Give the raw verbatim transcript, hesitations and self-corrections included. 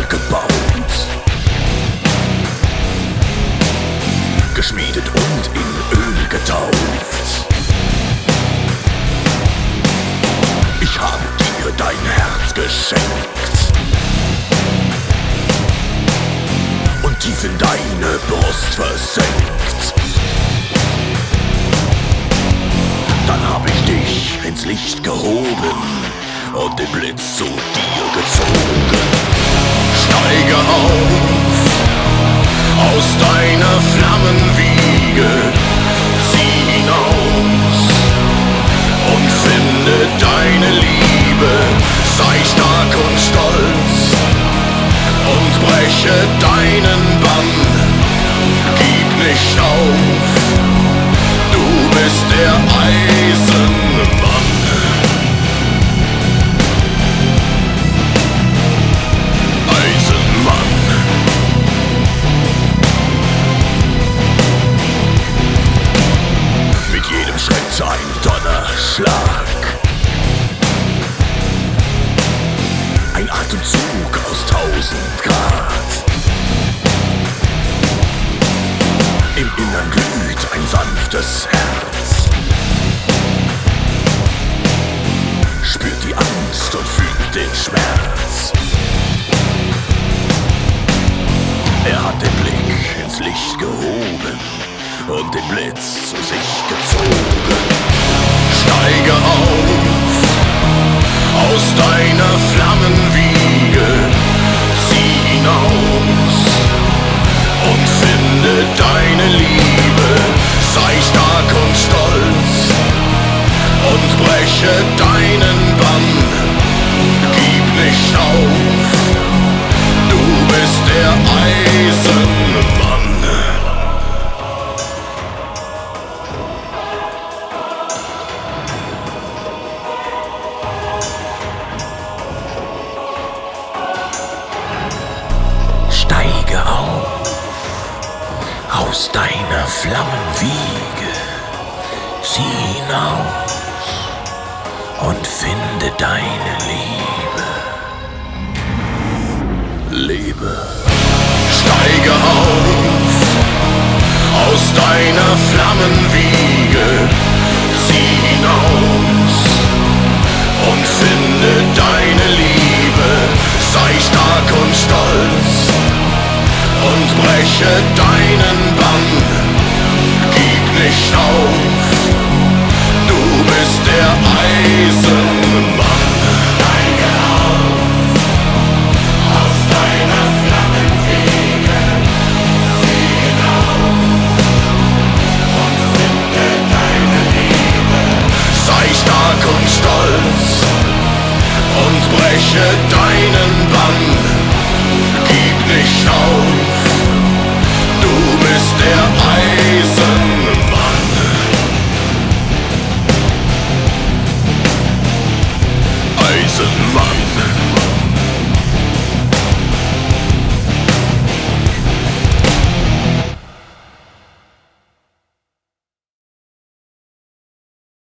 gebaut, geschmiedet und in Öl getauft. Ich habe dir dein Herz geschenkt und tief in deine Brust versenkt. Dann hab ich dich ins Licht gehoben und den Blitz zu dir gezogen. Steige auf aus deiner Flammenwiege, zieh hinaus und finde deine Liebe. Sei stark und stolz und breche deinen Bann. Gib nicht auf, du bist der Eisenmann. Eisenmann. Mit jedem Schritt ein Donnerschlag, ein Atemzug aus tausend Grad. Im Innern glüht ein sanftes Herz, spürt die Angst und fühlt den Schmerz. Er hat den Blick ins Licht gehoben und den Blitz zu sich gezogen. Steige auf aus deiner Flammenwiege, zieh hinaus und finde deine Liebe. Sei stark und stolz und breche deinen Bann. Gib nicht auf, du bist der Eisenmann. Steige auf aus deiner Flammenwiege, zieh hinaus und finde deine Liebe. Lebe. Steige auf aus deiner Flammenwiege, zieh hinaus und finde deine Liebe. Sei stark und stolz und breche deinen Bann. Gib nicht auf, du bist der Eisenmann. Steige auf aus deiner Flammenwiege, zieh hinaus und finde deine Liebe. Sei stark und stolz und breche deinen Bann. Gib nicht auf, du bist der Eisenmann. Eisenmann.